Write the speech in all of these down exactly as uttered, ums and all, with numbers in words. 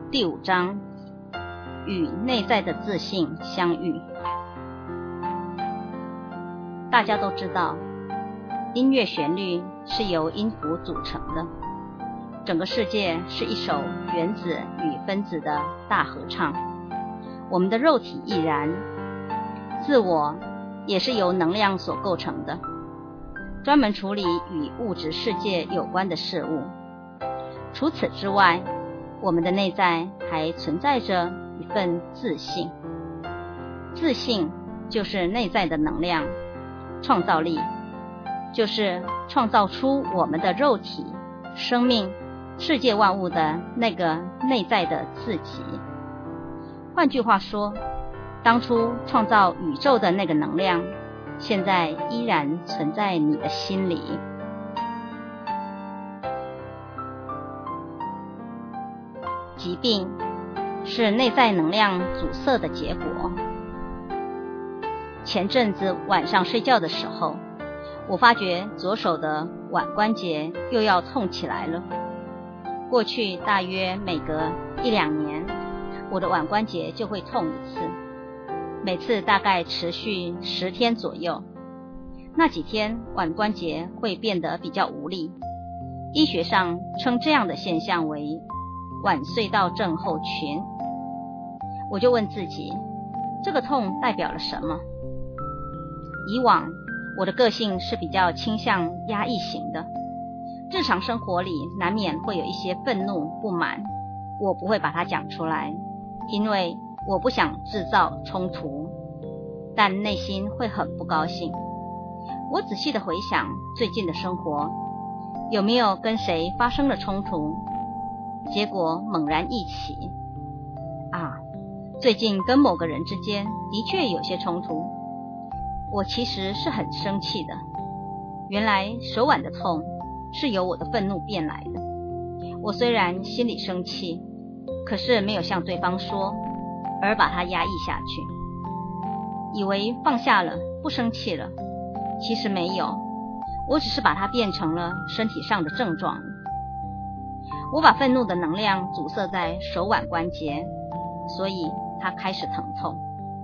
第五章，与内在的自信相遇。大家都知道，音乐旋律是由音符组成的，整个世界是一首原子与分子的大合唱。我们的肉体亦然，自我也是由能量所构成的，专门处理与物质世界有关的事物。除此之外，我们的内在还存在着一份自信。自信就是内在的能量，创造力就是创造出我们的肉体、生命、世界万物的那个内在的自己。换句话说，当初创造宇宙的那个能量，现在依然存在你的心里。疾病是内在能量阻塞的结果。前阵子晚上睡觉的时候，我发觉左手的腕关节又要痛起来了。过去大约每隔一两年，我的腕关节就会痛一次，每次大概持续十天左右。那几天腕关节会变得比较无力，医学上称这样的现象为腕隧道症候群。我就问自己，这个痛代表了什么？以往我的个性是比较倾向压抑型的，日常生活里难免会有一些愤怒不满，我不会把它讲出来，因为我不想制造冲突，但内心会很不高兴。我仔细的回想最近的生活，有没有跟谁发生了冲突？结果猛然忆起，啊，最近跟某个人之间的确有些冲突。我其实是很生气的，原来手腕的痛是由我的愤怒变来的。我虽然心里生气，可是没有向对方说，而把它压抑下去，以为放下了，不生气了。其实没有，我只是把它变成了身体上的症状。我把愤怒的能量阻塞在手腕关节，所以它开始疼痛。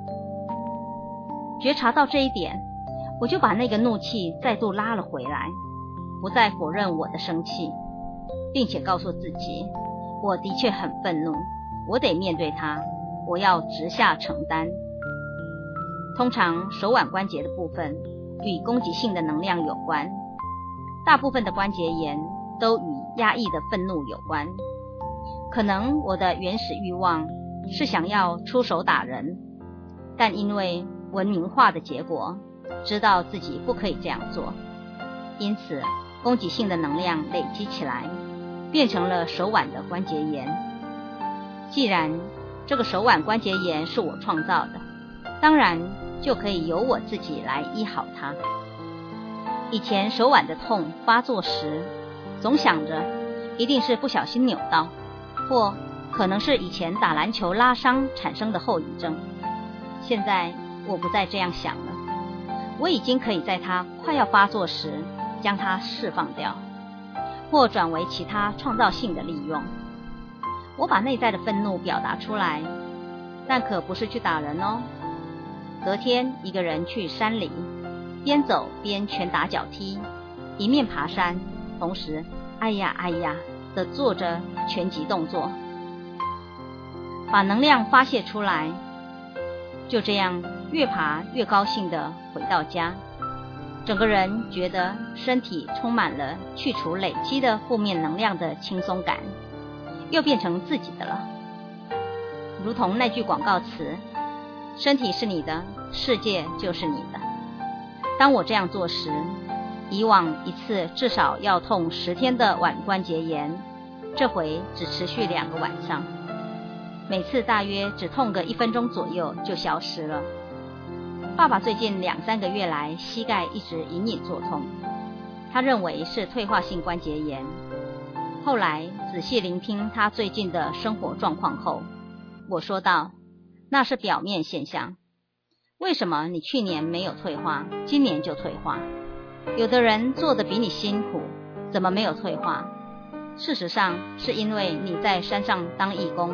觉察到这一点，我就把那个怒气再度拉了回来，不再否认我的生气，并且告诉自己，我的确很愤怒，我得面对它，我要直下承担。通常手腕关节的部分与攻击性的能量有关，大部分的关节炎都与压抑的愤怒有关。可能我的原始欲望是想要出手打人，但因为文明化的结果，知道自己不可以这样做，因此攻击性的能量累积起来，变成了手腕的关节炎。既然这个手腕关节炎是我创造的，当然就可以由我自己来医好它。以前手腕的痛发作时，总想着一定是不小心扭到，或可能是以前打篮球拉伤产生的后遗症。现在我不再这样想了，我已经可以在它快要发作时将它释放掉，或转为其他创造性的利用。我把内在的愤怒表达出来，但可不是去打人哦。隔天一个人去山里，边走边拳打脚踢，一面爬山，同时哎呀哎呀地做着拳击动作，把能量发泄出来。就这样越爬越高兴地回到家，整个人觉得身体充满了去除累积的负面能量的轻松感，又变成自己的了。如同那句广告词，身体是你的，世界就是你的。当我这样做时，以往一次至少要痛十天的腕关节炎，这回只持续两个晚上，每次大约只痛个一分钟左右就消失了。爸爸最近两三个月来膝盖一直隐隐作痛，他认为是退化性关节炎。后来仔细聆听他最近的生活状况后，我说道，那是表面现象，为什么你去年没有退化，今年就退化？有的人做得比你辛苦，怎么没有退化？事实上是因为你在山上当义工，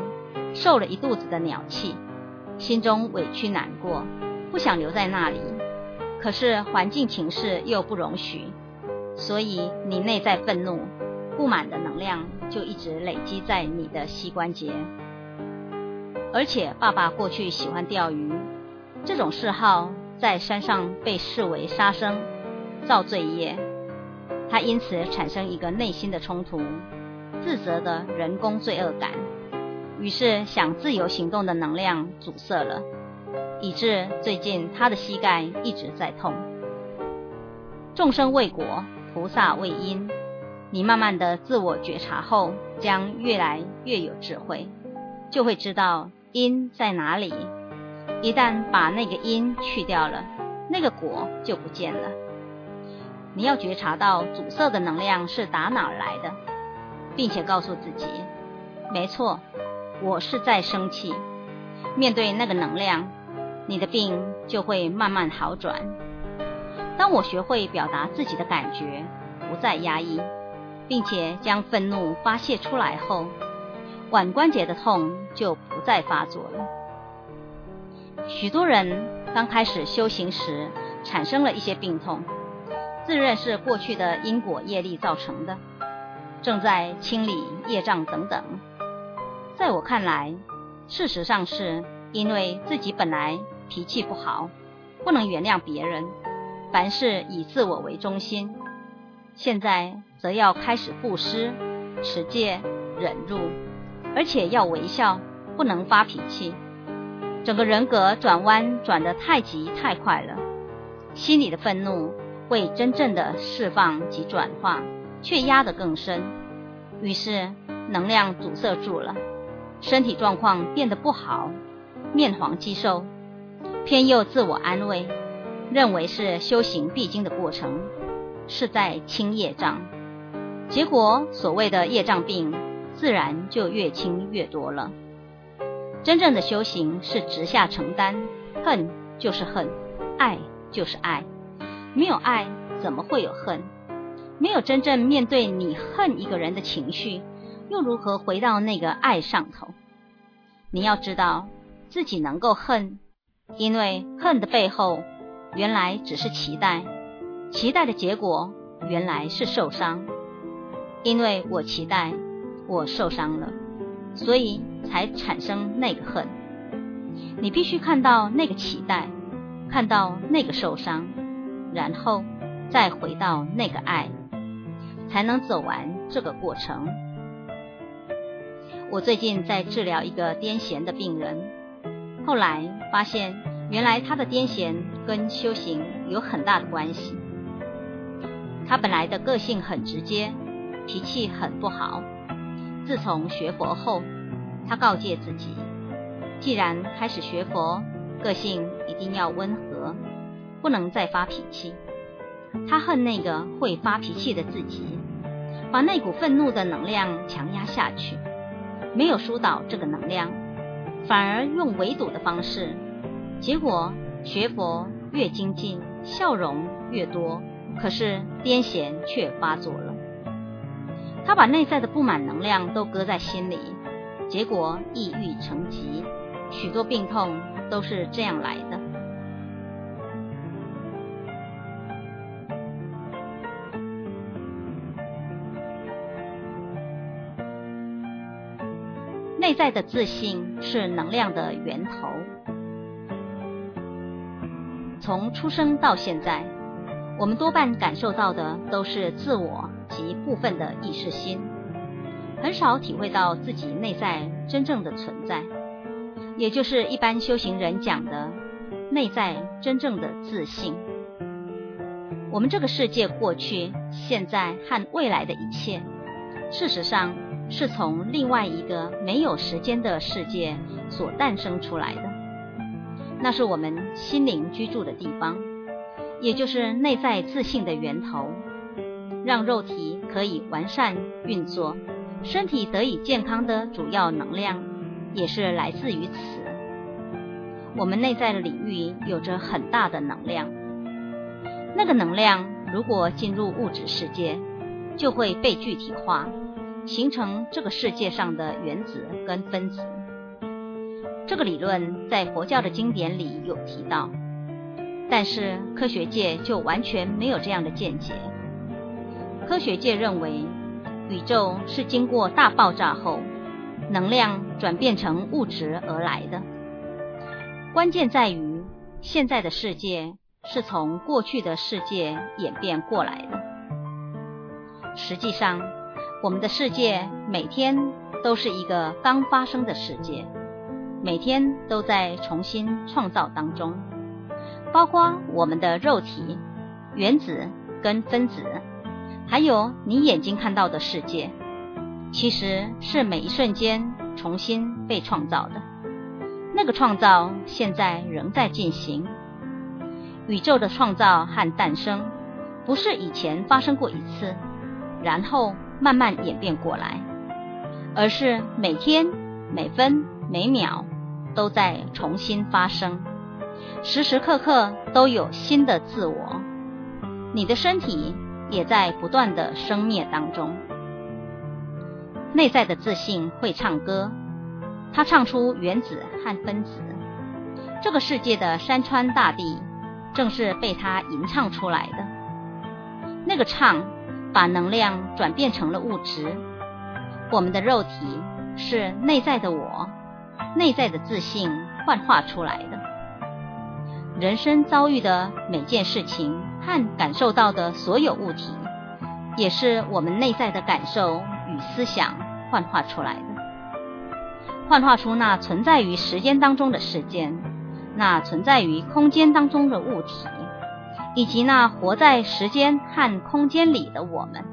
受了一肚子的鸟气，心中委屈难过，不想留在那里，可是环境情势又不容许，所以你内在愤怒、不满的能量就一直累积在你的膝关节。而且爸爸过去喜欢钓鱼，这种嗜好在山上被视为杀生、造罪业，他因此产生一个内心的冲突，自责的人工罪恶感，于是想自由行动的能量阻塞了，以致最近他的膝盖一直在痛。众生为果，菩萨为因，你慢慢的自我觉察后，将越来越有智慧，就会知道因在哪里。一旦把那个因去掉了，那个果就不见了。你要觉察到阻塞的能量是打哪儿来的，并且告诉自己，没错，我是在生气。面对那个能量，你的病就会慢慢好转。当我学会表达自己的感觉，不再压抑，并且将愤怒发泄出来后，腕关节的痛就不再发作了。许多人刚开始修行时产生了一些病痛，自认是过去的因果业力造成的，正在清理业障等等。在我看来，事实上是因为自己本来脾气不好，不能原谅别人，凡事以自我为中心，现在则要开始布施、持戒、忍辱，而且要微笑，不能发脾气。整个人格转弯转得太急太快了，心里的愤怒未真正的释放及转化，却压得更深，于是能量阻塞住了，身体状况变得不好，面黄肌瘦，偏又自我安慰，认为是修行必经的过程，是在清业障，结果所谓的业障病自然就越清越多了。真正的修行是直下承担，恨就是恨，爱就是爱，没有爱怎么会有恨？没有真正面对你恨一个人的情绪，又如何回到那个爱上头？你要知道自己能够恨，因为恨的背后原来只是期待，期待的结果原来是受伤。因为我期待，我受伤了，所以才产生那个恨。你必须看到那个期待，看到那个受伤，然后再回到那个爱，才能走完这个过程。我最近在治疗一个癫痫的病人，后来发现原来他的癫痫跟修行有很大的关系。他本来的个性很直接，脾气很不好，自从学佛后，他告诫自己，既然开始学佛，个性一定要温和，不能再发脾气。他恨那个会发脾气的自己，把那股愤怒的能量强压下去，没有疏导这个能量，反而用围堵的方式，结果学佛越精进，笑容越多，可是癫痫却发作了。他把内在的不满能量都搁在心里，结果抑郁成疾，许多病痛都是这样来的。内在的自信是能量的源头。从出生到现在，我们多半感受到的都是自我及部分的意识心，很少体会到自己内在真正的存在，也就是一般修行人讲的内在真正的自信。我们这个世界过去、现在和未来的一切，事实上是从另外一个没有时间的世界所诞生出来的，那是我们心灵居住的地方，也就是内在自信的源头，让肉体可以完善运作，身体得以健康的主要能量也是来自于此。我们内在的领域有着很大的能量，那个能量如果进入物质世界，就会被具体化，形成这个世界上的原子跟分子。 这个理论在佛教的经典里有提到，但是科学界就完全没有这样的见解。科学界认为，宇宙是经过大爆炸后，能量转变成物质而来的。关键在于，现在的世界是从过去的世界演变过来的。实际上，我们的世界每天都是一个刚发生的世界，每天都在重新创造当中，包括我们的肉体、原子跟分子，还有你眼睛看到的世界，其实是每一瞬间重新被创造的。那个创造现在仍在进行。宇宙的创造和诞生，不是以前发生过一次，然后慢慢演变过来，而是每天、每分、每秒都在重新发生，时时刻刻都有新的自我。你的身体也在不断的生灭当中。内在的自信会唱歌，它唱出原子和分子。这个世界的山川大地，正是被它吟唱出来的。那个唱把能量转变成了物质。我们的肉体是内在的我，内在的自信幻化出来的。人生遭遇的每件事情和感受到的所有物体，也是我们内在的感受与思想幻化出来的。幻化出那存在于时间当中的事件，那存在于空间当中的物体，以及那活在时间和空间里的我们。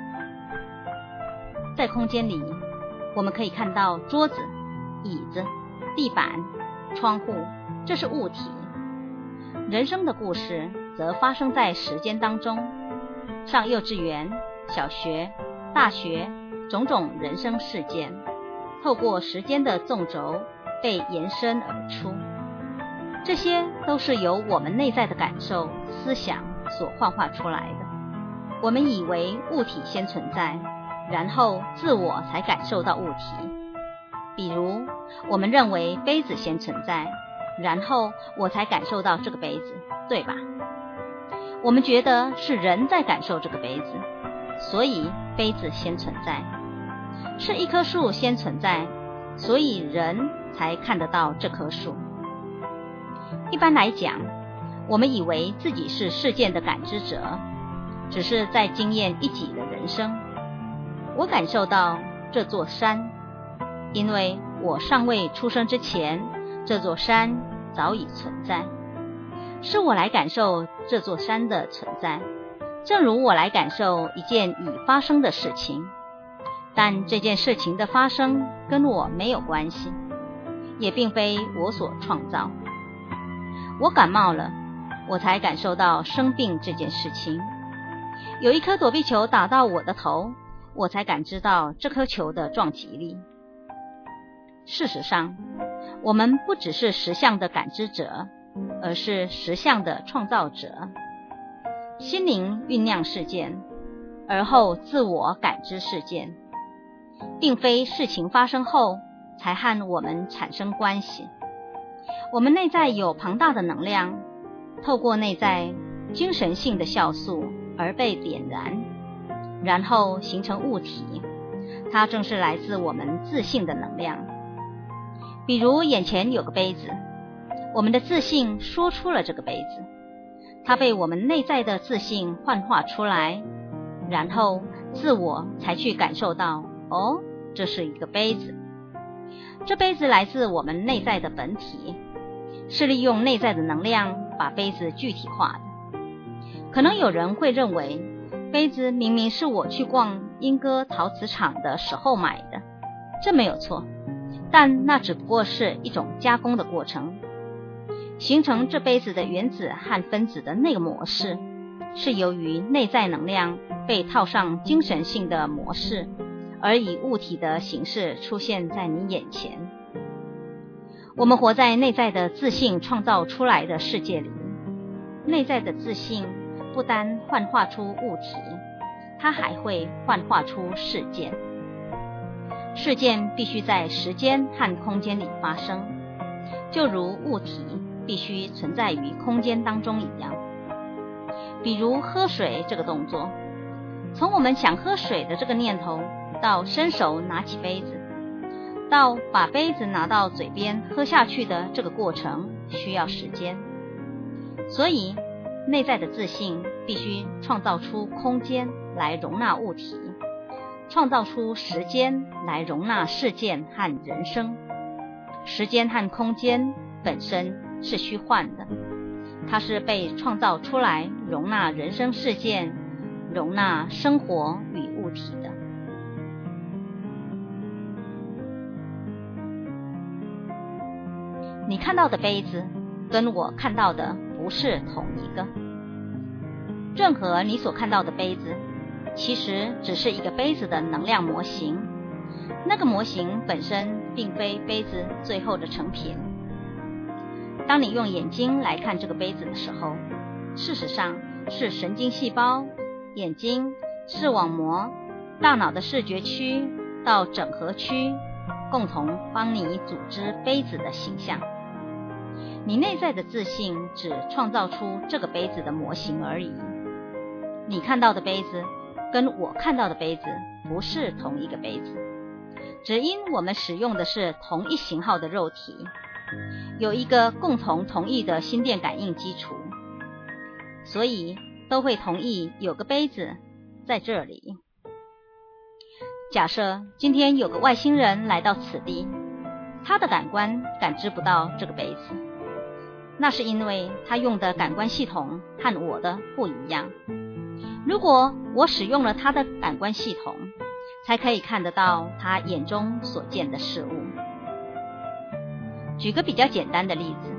在空间里，我们可以看到桌子、椅子、地板、窗户，这是物体。人生的故事则发生在时间当中，上幼稚园、小学、大学，种种人生事件，透过时间的纵轴被延伸而出。这些都是由我们内在的感受、思想所幻化出来的。我们以为物体先存在，然后自我才感受到物体。比如，我们认为杯子先存在，然后我才感受到这个杯子，对吧？我们觉得是人在感受这个杯子，所以杯子先存在。是一棵树先存在，所以人才看得到这棵树。一般来讲，我们以为自己是事件的感知者，只是在经验一己的人生。我感受到这座山，因为我尚未出生之前，这座山早已存在。是我来感受这座山的存在，正如我来感受一件已发生的事情。但这件事情的发生跟我没有关系，也并非我所创造。我感冒了，我才感受到生病这件事情。有一颗躲避球打到我的头，我才感知到这颗球的撞击力。事实上，我们不只是实相的感知者，而是实相的创造者。心灵酝酿事件，而后自我感知事件，并非事情发生后才和我们产生关系。我们内在有庞大的能量，透过内在精神性的酵素而被点燃，然后形成物体。它正是来自我们自信的能量。比如眼前有个杯子，我们的自信说出了这个杯子，它被我们内在的自信幻化出来，然后自我才去感受到，哦，这是一个杯子。这杯子来自我们内在的本体，是利用内在的能量把杯子具体化的。可能有人会认为，杯子明明是我去逛莺歌陶瓷厂的时候买的，这没有错，但那只不过是一种加工的过程。形成这杯子的原子和分子的那个模式，是由于内在能量被套上精神性的模式，而以物体的形式出现在你眼前。我们活在内在的自信创造出来的世界里，内在的自信不单幻化出物体，它还会幻化出事件。事件必须在时间和空间里发生， 就如物体必须存在于空间当中一样。比如喝水这个动作，从我们想喝水的这个念头，到伸手拿起杯子，到把杯子拿到嘴边喝下去的这个过程，需要时间。所以内在的自信必须创造出空间来容纳物体，创造出时间来容纳事件和人生。时间和空间本身是虚幻的，它是被创造出来容纳人生事件、容纳生活与物体的。你看到的杯子跟我看到的不是同一个。任何你所看到的杯子，其实只是一个杯子的能量模型，那个模型本身并非杯子最后的成品。当你用眼睛来看这个杯子的时候，事实上是神经细胞、眼睛、视网膜、大脑的视觉区到整合区共同帮你组织杯子的形象。你内在的自信只创造出这个杯子的模型而已。你看到的杯子跟我看到的杯子不是同一个杯子，只因我们使用的是同一型号的肉体，有一个共同同意的心电感应基础，所以都会同意有个杯子在这里。假设今天有个外星人来到此地，他的感官感知不到这个杯子，那是因为他用的感官系统和我的不一样。如果我使用了他的感官系统，才可以看得到他眼中所见的事物。举个比较简单的例子，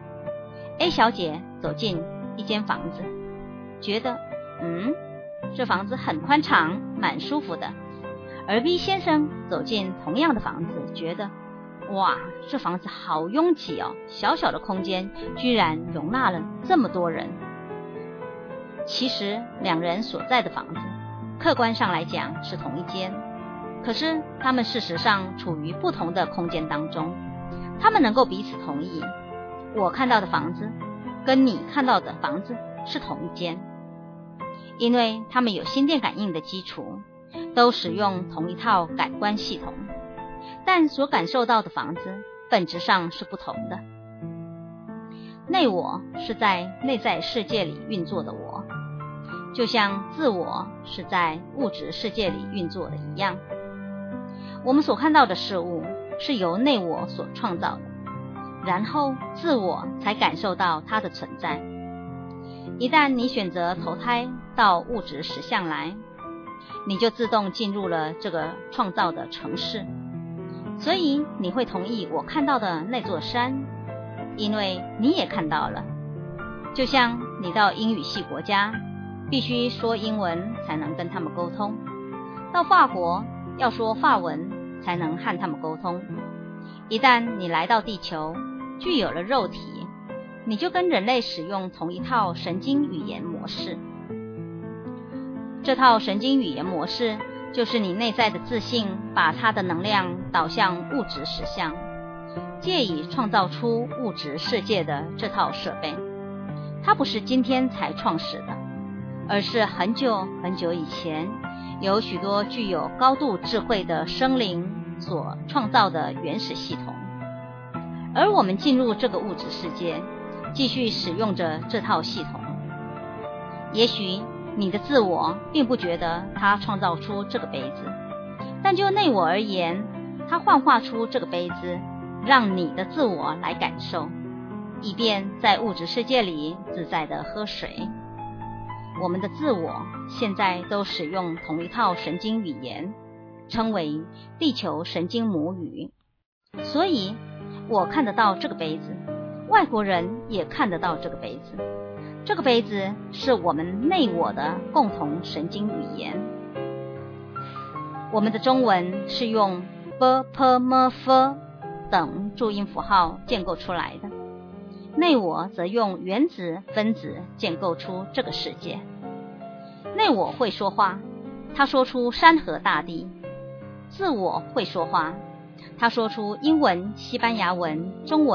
A 小姐走进一间房子，觉得嗯，这房子很宽敞，蛮舒服的。而 B 先生走进同样的房子，觉得哇，这房子好拥挤哦，小小的空间居然容纳了这么多人。其实两人所在的房子客观上来讲是同一间，可是他们事实上处于不同的空间当中。他们能够彼此同意，我看到的房子跟你看到的房子是同一间，因为他们有心电感应的基础，都使用同一套感官系统，但所感受到的房子本质上是不同的。内我是在内在世界里运作的我，就像自我是在物质世界里运作的一样。我们所看到的事物是由内我所创造的，然后自我才感受到它的存在。一旦你选择投胎到物质实相来，你就自动进入了这个创造的城市。所以你会同意我看到的那座山，因为你也看到了。就像你到英语系国家，必须说英文才能跟他们沟通，到法国要说法文才能和他们沟通。一旦你来到地球，具有了肉体，你就跟人类使用同一套神经语言模式。这套神经语言模式就是你内在的自信把它的能量导向物质实相，借以创造出物质世界的这套设备。它不是今天才创始的，而是很久很久以前有许多具有高度智慧的生灵所创造的原始系统。而我们进入这个物质世界，继续使用着这套系统。也许你的自我并不觉得它创造出这个杯子，但就内我而言，它幻化出这个杯子，让你的自我来感受，以便在物质世界里自在地喝水。我们的自我现在都使用同一套神经语言，称为地球神经母语。所以我看得到这个杯子，外国人也看得到这个杯子。这个杯子是我们内我的共同神经语言。我们的中文是用 b p m f 等注音符号建构出来的，内我则用原子分子建构出这个世界。内我会说话，他说出山河大地；自我会说话，他说出英文、西班牙文、中文、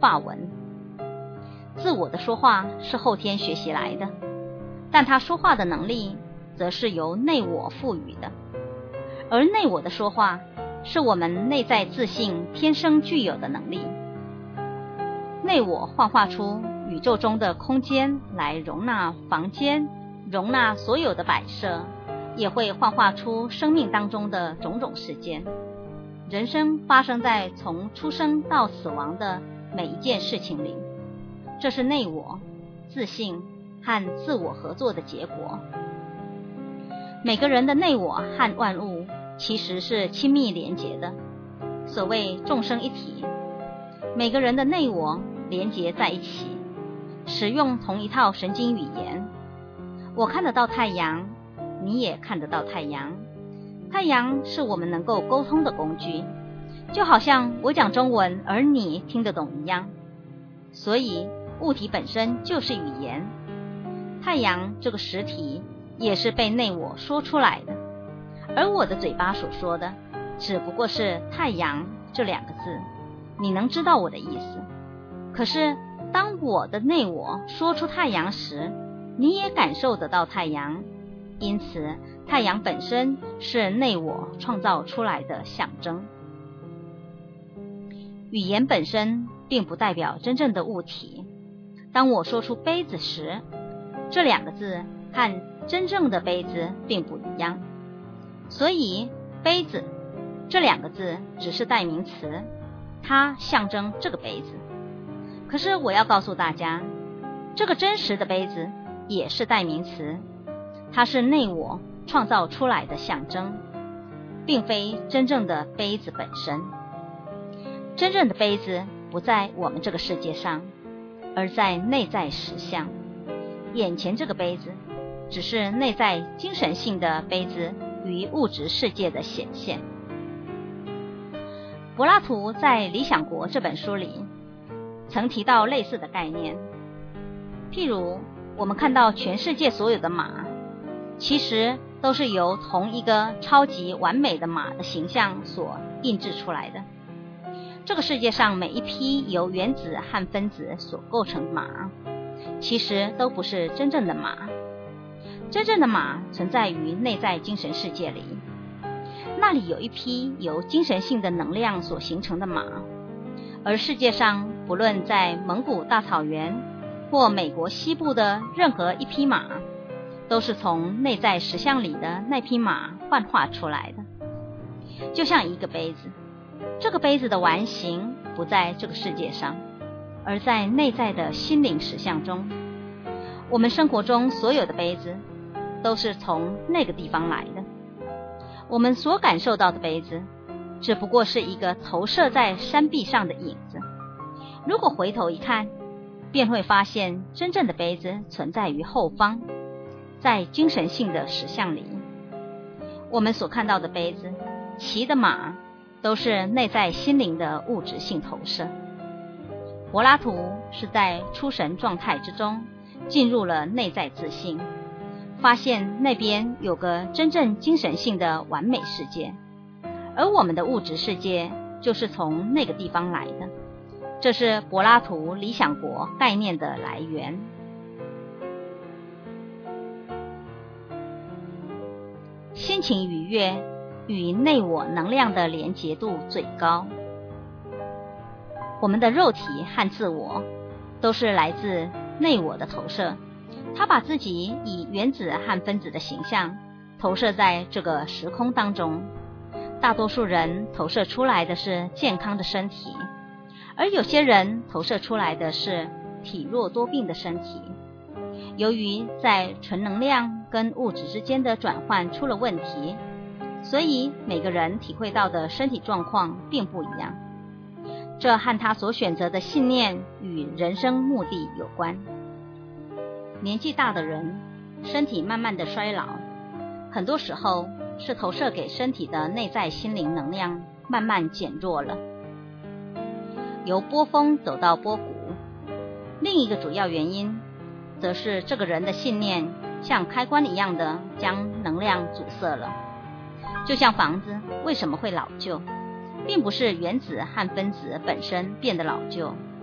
法文。自我的说话是后天学习来的，但他说话的能力则是由内我赋予的，而内我的说话是我们内在自信天生具有的能力。内我幻化出宇宙中的空间来容纳房间，容纳所有的摆设，也会幻化出生命当中的种种事件。人生发生在从出生到死亡的每一件事情里，这是内我、自信和自我合作的结果。每个人的内我和万物其实是亲密连结的，所谓众生一体，每个人的内我连结在一起，使用同一套神经语言。我看得到太阳，你也看得到太阳。太阳是我们能够沟通的工具，就好像我讲中文而你听得懂一样。所以物体本身就是语言，太阳这个实体也是被内我说出来的，而我的嘴巴所说的只不过是太阳这两个字，你能知道我的意思。可是当我的内我说出太阳时，你也感受得到太阳，因此太阳本身是内我创造出来的象征。语言本身并不代表真正的物体。当我说出杯子时，这两个字和真正的杯子并不一样，所以杯子这两个字只是代名词，它象征这个杯子。可是我要告诉大家，这个真实的杯子也是代名词，它是内我创造出来的象征，并非真正的杯子本身。真正的杯子不在我们这个世界上，而在内在实相。眼前这个杯子只是内在精神性的杯子与物质世界的显现。柏拉图在《理想国》这本书里曾提到类似的概念，譬如我们看到全世界所有的马，其实都是由同一个超级完美的马的形象所印制出来的。这个世界上每一匹由原子和分子所构成的马，其实都不是真正的马。真正的马存在于内在精神世界里，那里有一匹由精神性的能量所形成的马。而世界上不论在蒙古大草原或美国西部的任何一匹马，都是从内在实相里的那匹马幻化出来的。就像一个杯子，这个杯子的完形不在这个世界上，而在内在的心灵实相中。我们生活中所有的杯子都是从那个地方来的。我们所感受到的杯子只不过是一个投射在山壁上的影子，如果回头一看，便会发现真正的杯子存在于后方，在精神性的实相里。我们所看到的杯子、骑的马都是内在心灵的物质性投射。柏拉图是在出神状态之中进入了内在自信，发现那边有个真正精神性的完美世界，而我们的物质世界就是从那个地方来的。这是柏拉图理想国概念的来源。心情愉悦与内我能量的连结度最高。我们的肉体和自我都是来自内我的投射，它把自己以原子和分子的形象投射在这个时空当中。大多数人投射出来的是健康的身体，而有些人投射出来的是体弱多病的身体。由于在纯能量跟物质之间的转换出了问题，所以每个人体会到的身体状况并不一样。这和他所选择的信念与人生目的有关。年纪大的人身体慢慢的衰老，很多时候是投射给身体的内在心灵能量慢慢减弱了，由波峰走到波谷。另一个主要原因则是这个人的信念像开关一样的将能量阻塞了。就像房子为什么会老旧，并不是原子和分子本身变得老旧，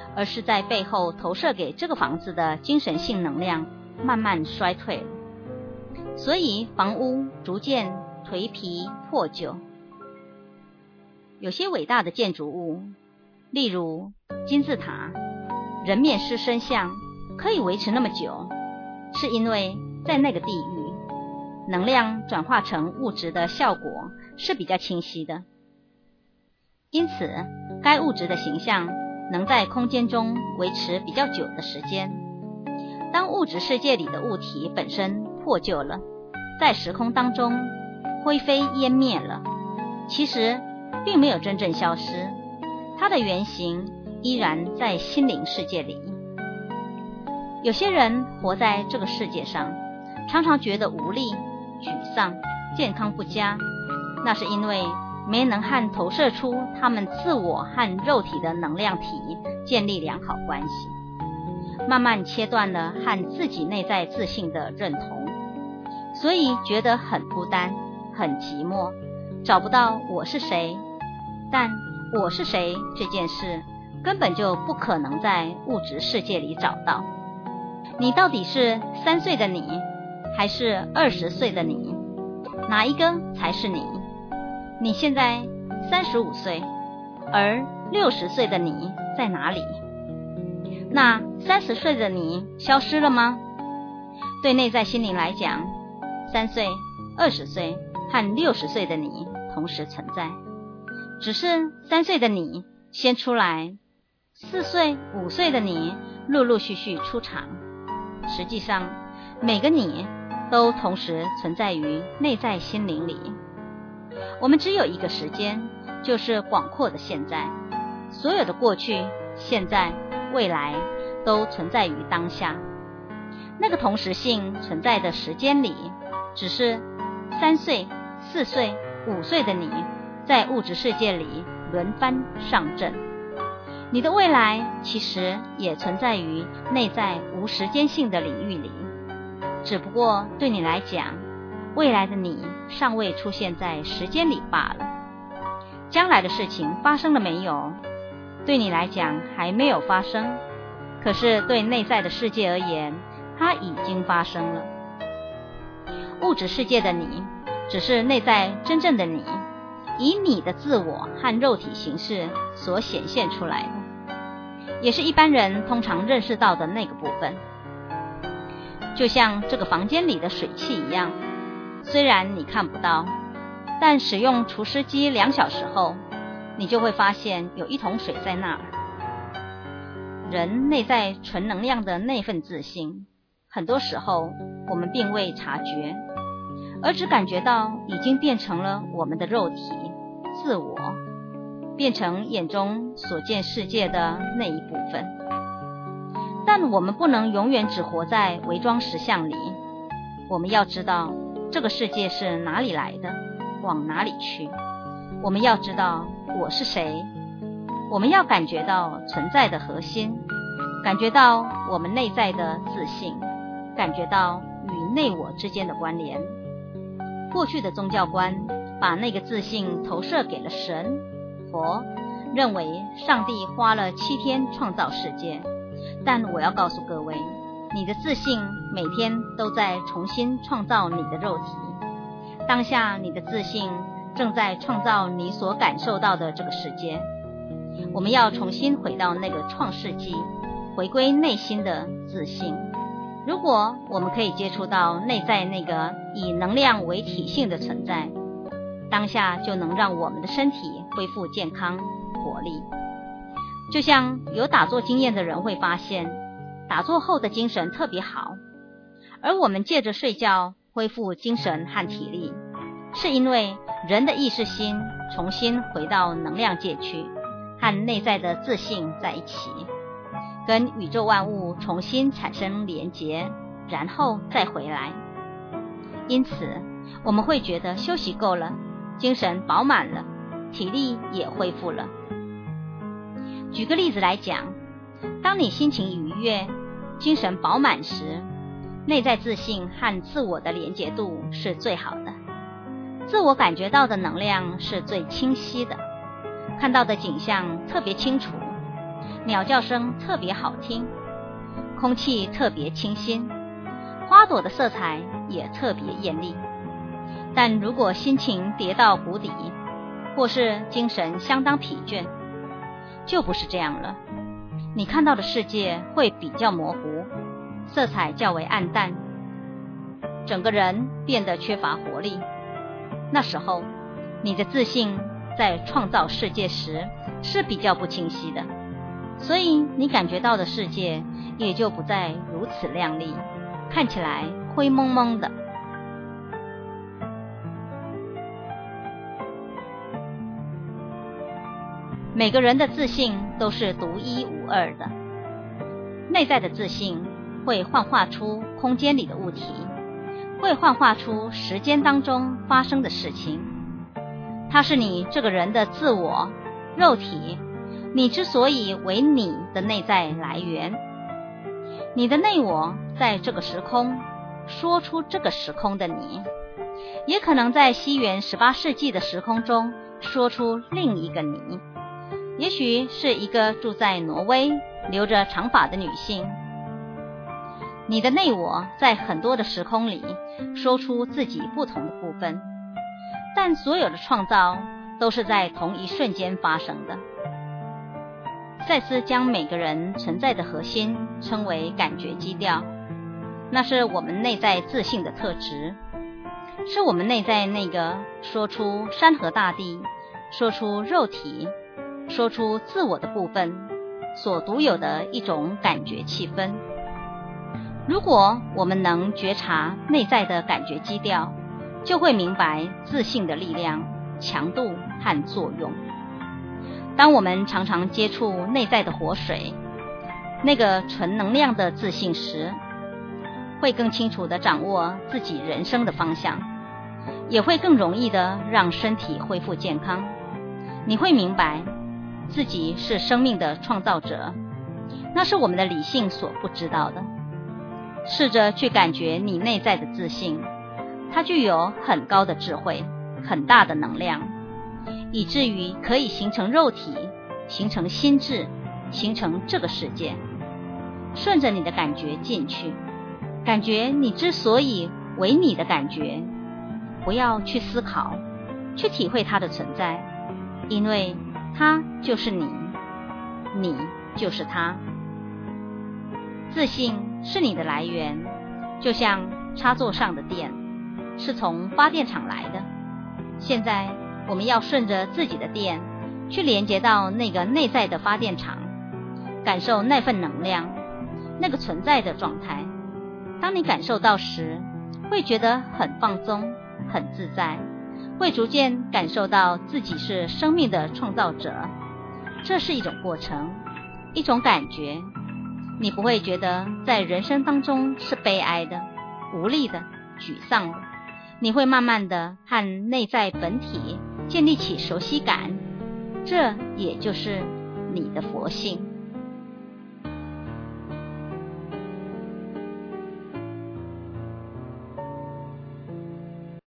而是在背后投射给这个房子的精神性能量慢慢衰退了，所以房屋逐渐颓圮破旧。有些伟大的建筑物，例如金字塔，人面狮身像可以维持那么久，是因为在那个地域，能量转化成物质的效果是比较清晰的，因此该物质的形象能在空间中维持比较久的时间。当物质世界里的物体本身破旧了，在时空当中灰飞烟灭了，其实并没有真正消失，它的原型依然在心灵世界里。有些人活在这个世界上，常常觉得无力、沮丧、健康不佳，那是因为没能和投射出他们自我和肉体的能量体建立良好关系，慢慢切断了和自己内在自信的认同，所以觉得很孤单、很寂寞，找不到我是谁。但我是谁这件事根本就不可能在物质世界里找到。你到底是三岁的你，还是二十岁的你？哪一个才是你？你现在三十五岁，而六十岁的你在哪里？那三十岁的你消失了吗？对内在心灵来讲，三岁、二十岁和六十岁的你同时存在，只是三岁的你先出来，四岁、五岁的你陆陆续续出场。实际上，每个你都同时存在于内在心灵里。我们只有一个时间，就是广阔的现在。所有的过去、现在、未来都存在于当下。那个同时性存在的时间里，只是三岁、四岁、五岁的你在物质世界里轮番上阵。你的未来其实也存在于内在无时间性的领域里，只不过对你来讲，未来的你尚未出现在时间里罢了。将来的事情发生了没有？对你来讲还没有发生，可是对内在的世界而言，它已经发生了。物质世界的你，只是内在真正的你，以你的自我和肉体形式所显现出来的，也是一般人通常认识到的那个部分。就像这个房间里的水汽一样，虽然你看不到，但使用除湿机两小时后，你就会发现有一桶水在那儿。人内在纯能量的那份自信，很多时候我们并未察觉，而只感觉到已经变成了我们的肉体、自我，变成眼中所见世界的那一部分。但我们不能永远只活在伪装实相里，我们要知道这个世界是哪里来的，往哪里去。我们要知道我是谁，我们要感觉到存在的核心，感觉到我们内在的自信，感觉到与内我之间的关联。过去的宗教观把那个自信投射给了神、佛，认为上帝花了七天创造世界。但我要告诉各位，你的自信每天都在重新创造你的肉体。当下你的自信正在创造你所感受到的这个世界。我们要重新回到那个创世纪，回归内心的自信。如果我们可以接触到内在那个以能量为体性的存在，当下就能让我们的身体恢复健康活力。就像有打坐经验的人会发现，打坐后的精神特别好，而我们借着睡觉恢复精神和体力，是因为人的意识心重新回到能量界去，和内在的自信在一起，跟宇宙万物重新产生连结，然后再回来。因此我们会觉得休息够了，精神饱满了，体力也恢复了。举个例子来讲，当你心情愉悦、精神饱满时，内在自信和自我的连结度是最好的，自我感觉到的能量是最清晰的，看到的景象特别清楚， 鸟叫声特别好听，空气特别清新，花朵的色彩也特别艳丽。但如果心情跌到谷底，或是精神相当疲倦，就不是这样了。你看到的世界会比较模糊，色彩较为暗淡，整个人变得缺乏活力。那时候，你的自信在创造世界时是比较不清晰的，所以你感觉到的世界也就不再如此亮丽，看起来灰蒙蒙的。每个人的自信都是独一无二的，内在的自信会幻化出空间里的物体，会幻化出时间当中发生的事情。它是你这个人的自我、肉体，你之所以为你的内在来源。你的内我在这个时空说出这个时空的你，也可能在西元十八世纪的时空中说出另一个你。也许是一个住在挪威、留着长发的女性。你的内我在很多的时空里说出自己不同的部分，但所有的创造都是在同一瞬间发生的。赛斯将每个人存在的核心称为感觉基调，那是我们内在自信的特质，是我们内在那个说出山河大地、说出肉体、说出自我的部分所独有的一种感觉气氛。如果我们能觉察内在的感觉基调，就会明白自信的力量、强度和作用。当我们常常接触内在的活水，那个纯能量的自信时，会更清楚地掌握自己人生的方向，也会更容易地让身体恢复健康。你会明白自己是生命的创造者，那是我们的理性所不知道的。试着去感觉你内在的自信，它具有很高的智慧，很大的能量，以至于可以形成肉体，形成心智，形成这个世界。顺着你的感觉进去，感觉你之所以为你的感觉，不要去思考，去体会它的存在，因为它就是你，你就是它。自信是你的来源，就像插座上的电，是从发电厂来的。现在我们要顺着自己的电，去连接到那个内在的发电厂，感受那份能量，那个存在的状态。当你感受到时，会觉得很放松，很自在，会逐渐感受到自己是生命的创造者。这是一种过程，一种感觉。你不会觉得在人生当中是悲哀的、无力的、沮丧的，你会慢慢的和内在本体建立起熟悉感，这也就是你的佛性。